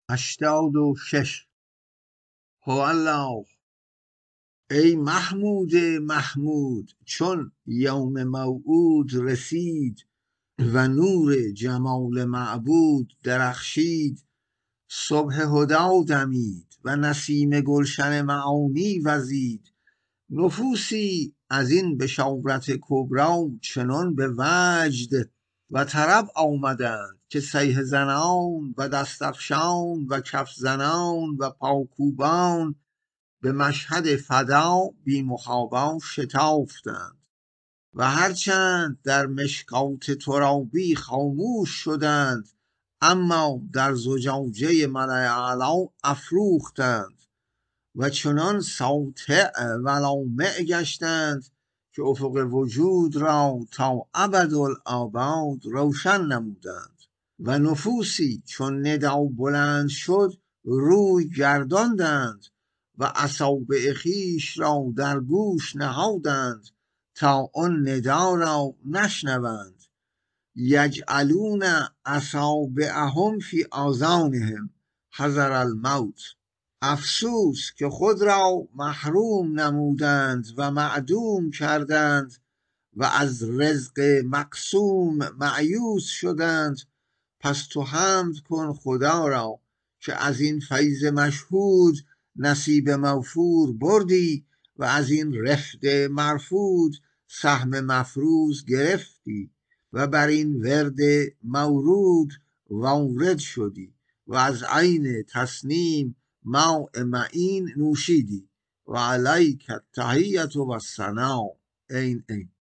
86. هو الله. ای محمود محمود، چون یوم موعود رسید و نور جمال معبود درخشید، صبح هدی دمید و نسیم گلشن معانی وزید. نفوسی از این بشارت کبری چنان به وجد و طرب آمدند که صیحه زنان و دست افشان و کف زنان و پاکوبان به مشهد فدا بی محابا شتافتند و هرچند در مشکات ترابی خاموش شدند، اما در زجاجه ملأ اعلی افروختند و چنان ساطع و لامع گشتند که افق وجود را تا ابدالآباد روشن نمودند. و نفوسی چون ندا بلند شد روی گرداندند و اصابع خویش را در گوش نهادند تا آن ندا را نشنوند. یجعلون اصابعهم فی آذانهم حذر الموت. افسوس که خود را محروم نمودند و معدوم کردند و از رزق مقسوم مایوس شدند. پس تو حمد کن خدا را که از این فیض مشهود نصیب موفور بردی و از این رفد مرفود سهم مفروض گرفتی و بر این ورد مورود وارد شدی و از عین تسنیم ماء معین نوشیدی و علیک التحیة و الثناء. این